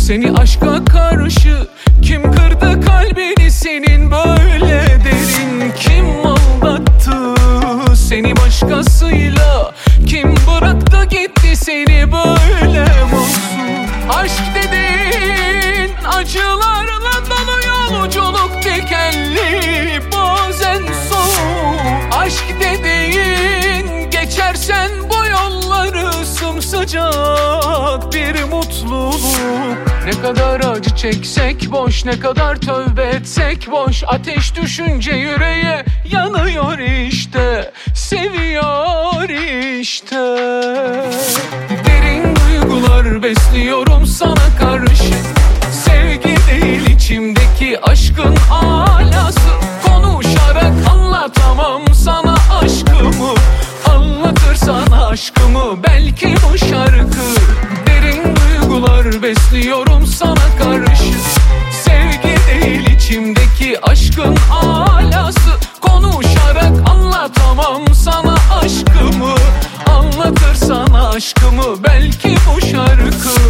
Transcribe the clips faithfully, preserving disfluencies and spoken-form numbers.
Seni aşka karşı kim kırdı kalbini senin böyle derin? Kim aldattı seni başkasıyla? Kim bıraktı gitti seni böyle mahzun? Aşk dediğin acılarla dolu yolculuk dikenli, bazen soğuk. Aşk dediğin geçersen bu yolları sımsıcak bir mutluluk. Ne kadar acı çeksek boş, ne kadar tövbe etsek boş. Ateş düşünce yüreğe yanıyor işte, seviyor işte. Derin duygular besliyorum sana karşı. Sevgi değil içimdeki aşkın alası. Konuşarak anlatamam sana aşkımı, anlatırsan aşkımı belki bu şarkı. Derin duygular besliyorum sana karşı. Sevgi değil içimdeki aşkın alası. Konuşarak anlatamam sana aşkımı, anlatırsan aşkımı belki bu şarkı.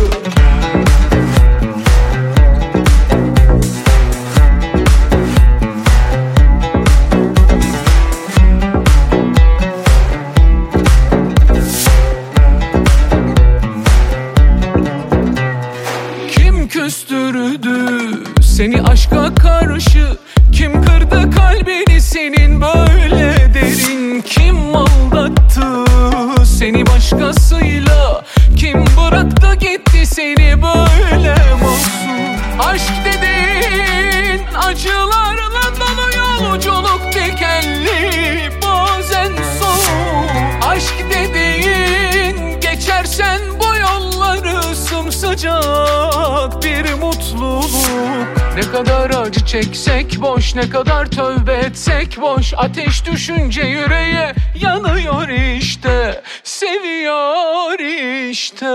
Küstürdü seni aşka karşı, kim kırdı kalbini senin böyle derin? Kim aldattı seni başkasıyla? Kim bıraktı gitti seni böyle mahzun? Aşk dediğin acılarla dolu yolculuk dikenli, bazen soğuk. Aşk dediğin geçersen bu yolları sımsıcak bir mutluluk. Ne kadar acı çeksek boş, ne kadar tövbe etsek boş. Ateş düşünce yüreğe yanıyor işte, seviyor işte.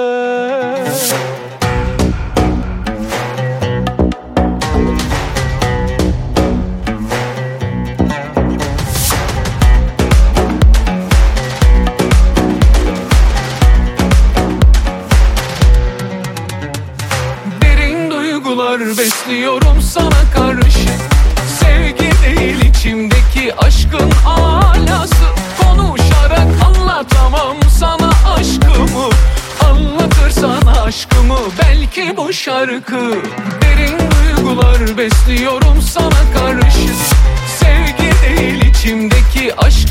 Besliyorum sana karşı. Sevgi değil içimdeki aşkın alası. Konuşarak anlatamam sana aşkımı, anlatırsan aşkımı belki bu şarkı. Derin duygular besliyorum sana karşı. Sevgi değil içimdeki aşkın